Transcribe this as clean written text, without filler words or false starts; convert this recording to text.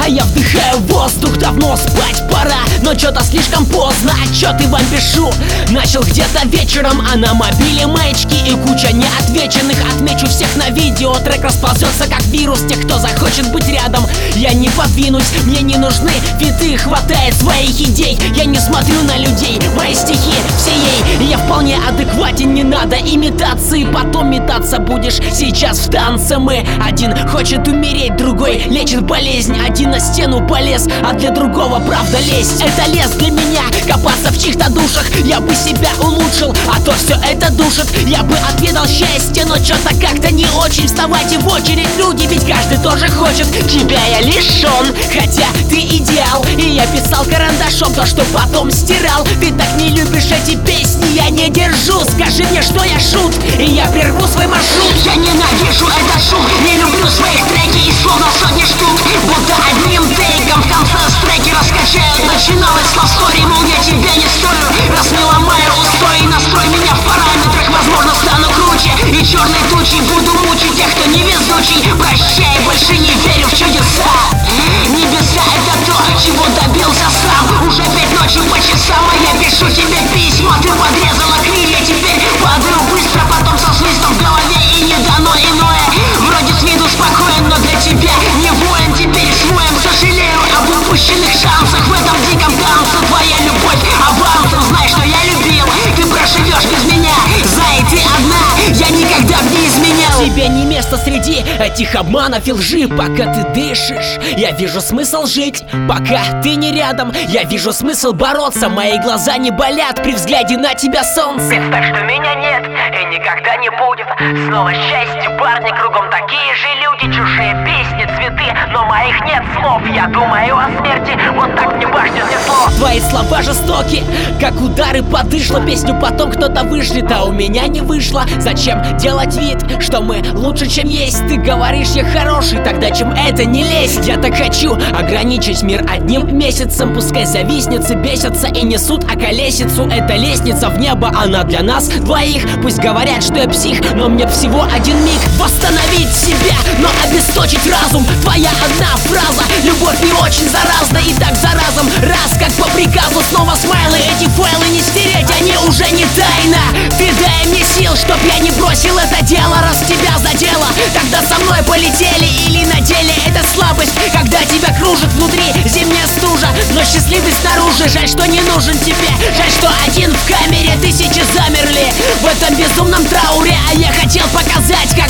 А я вдыхаю воздух, давно спать пора, но чё-то слишком поздно, отчёты вам пишу. Начал где-то вечером, а на мобиле маячки и куча неотвеченных. Отмечу всех на видео, трек расползется как вирус. Тех, кто захочет быть рядом, я не подвинусь. Мне не нужны фиты, хватает своих идей. Я не смотрю на людей, мои стихи все ей. Я вполне адекватен, не надо имитации. Потом метаться будешь, сейчас в танце мы. Один хочет умереть, другой лечит болезнь. Один на стену полез, а для другого правда лезть. Это лес для меня, копаться в чьих-то душах. Я бы себя улучшил, а то все это душит. Я бы отведал счастье, но что-то как-то не очень. Вставайте в очередь, люди, ведь каждый тоже хочет. Тебя я лишен, хотя ты идеал. И я писал карандашом то, что потом стирал. Ты так не любишь эти песни, я не держу. Скажи мне, что я шут, и я прерву свой маршрут. Я ненавижу этот шум, не люблю своих треки и словно сотни штук. Будто одним тейком в конце треки раскачают. Начиналось love story, мол, я тебя не стою. Раз не ломаю устой, настрой меня в параметрах. Возможно, стану круче и черной тучей буду мучить тех, кто невезучий. Прощай, больше не верю в чудеса. Небеса — это то, чего добился сам. Уже 5 ночи по часам, а я пишу тебе письма. Ты подрезала крылья, теперь падаю быстро. Потом со свистом в голове и не дано иное. Вроде с виду спокоен, но для тебя не воин. Теперь своим сожалею об упущенных шансах. В этом диком танце твоя любовь авансом. Знай, что я любил, ты проживешь без меня. Зай, ты одна, я никогда б не изменял. Тебе не место среди этих обманов и лжи. Пока ты дышишь, я вижу смысл жить. Пока ты не рядом, я вижу смысл бороться. Мои глаза не болят при взгляде на тебя, солнце. Представь, что меня нет и никогда не будет. Снова счастье, парни, кругом такие же люди. Чужие песни, цветы, но моих нет слов. Я думаю о смерти, вот так мне башню снесло. Твои слова жестоки, как удары под дышло. Песню потом кто-то вышлет, а у меня не вышло. Зачем делать вид, что мы лучше, чем есть? Ты говоришь, я хороший, тогда чем это не лезть? Я так хочу ограничить мир одним месяцем. Пускай завистницы бесятся и несут околесицу. Это лестница в небо, она для нас двоих. Пусть говорят, что я псих, но мне всего один миг восстановить себя, но обесточить разум. Твоя одна фраза, любовь не очень заразна. И так за разом, раз как по приказу. Снова смайлы, эти файлы не стереть, они уже не тайна. Ты дай мне сил, чтоб я не бросил это дело. Раз тебя задело, тогда со мной полетели. Или на деле это слабость, когда тебя кружит внутри зимняя стужа, но счастливый снаружи. Жаль, что не нужен тебе, жаль, что один в камере. Тысячи замерли в этом безумном трауре, а я хотел показать, как